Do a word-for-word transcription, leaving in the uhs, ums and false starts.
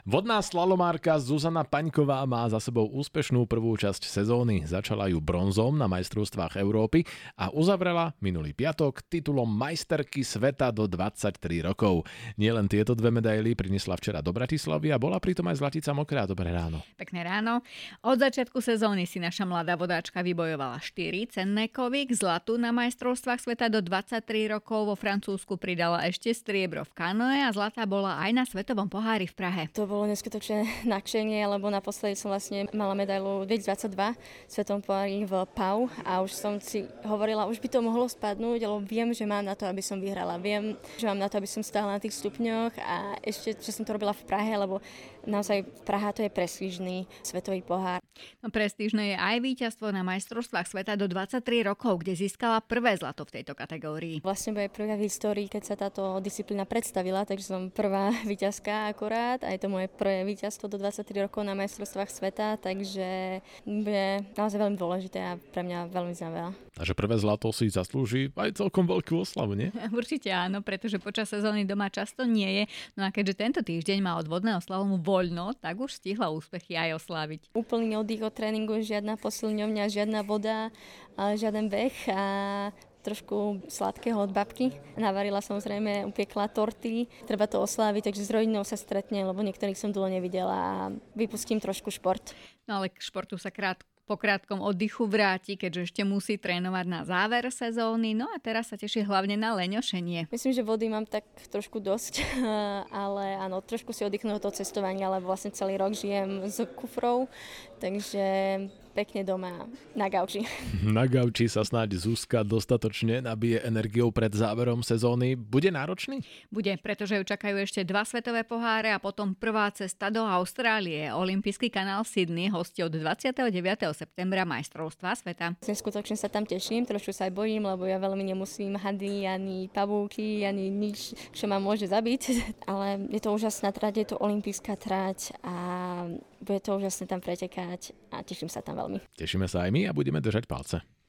Vodná slalomárka Zuzana Paňková má za sebou úspešnú prvú časť sezóny. Začala ju bronzom na majstrovstvách Európy a uzavrela minulý piatok titulom majsterky sveta do dvadsaťtri rokov. Nielen tieto dve medaily priniesla včera do Bratislavy a bola pritom aj Zlatica Mokrá. Dobré ráno. Pekné ráno. Od začiatku sezóny si naša mladá vodáčka vybojovala štyri cenné kovy. K zlatu na majstrovstvách sveta do dvadsaťtri rokov vo Francúzsku pridala ešte striebro v kanoe a zlatá bola aj na svetovom pohári v Prahe. To bolo neskutočné nadšenie, lebo naposledy som vlastne mala medailu dvetisícdvadsaťdva v svetom pohári v Pau a už som si hovorila, už by to mohlo spadnúť, lebo viem, že mám na to, aby som vyhrala. Viem, že mám na to, aby som stála na tých stupňoch a ešte, že som to robila v Prahe, lebo naozaj Praha to je prestížny svetový pohár. No, prestížne je aj víťazstvo na majstrovstvách sveta do dvadsaťtri rokov, kde získala prvé zlato v tejto kategórii. Vlastne bude prvá v histórii, keď sa táto disciplína predstavila, takže som prvá víťazka akurát a je to moje prvé víťazstvo do dvadsaťtri rokov na majstrovstvách sveta, takže bude naozaj veľmi dôležité a pre mňa veľmi zaujímavé. Takže prvé zlato si zaslúži aj celkom veľkú oslavu, nie? Určite áno, pretože počas sezóny doma často nie je. No a keďže tento týždeň má od vodného slalomu voľno, tak už stihla úspechy aj osláviť. Úplný oddych od tréningu, žiadna posilňovňa, žiadna voda, žiaden beh a trošku sladkého od babky. Navarila samozrejme, upiekla torty. Treba to osláviť, takže s rodinou sa stretne, lebo niektorých som dlho nevidela a vypustím trošku šport. No ale k športu sa krátko po krátkom oddychu vráti, keďže ešte musí trénovať na záver sezóny. No a teraz sa teší hlavne na leňošenie. Myslím, že vody mám tak trošku dosť, ale áno, trošku si oddychnú od toho cestovania, lebo vlastne celý rok žijem s kufrou, takže pekne doma na gauči. Na gauči sa snáď Zuzka dostatočne nabije energiou pred záverom sezóny. Bude náročný? Bude, pretože ju čakajú ešte dva svetové poháre a potom prvá cesta do Austrálie. Olympijský kanál Sydney hostí od dvadsiateho deviateho septembra majstrovstvá sveta. Skutočne sa tam teším, trošku sa aj bojím, lebo ja veľmi nemusím hady, ani pavúky, ani nič, čo ma môže zabiť. Ale je to úžasná trať, je to olympijská trať a bude to úžasné tam pretekať a teším sa tam veľmi. Tešíme sa aj my a budeme držať palce.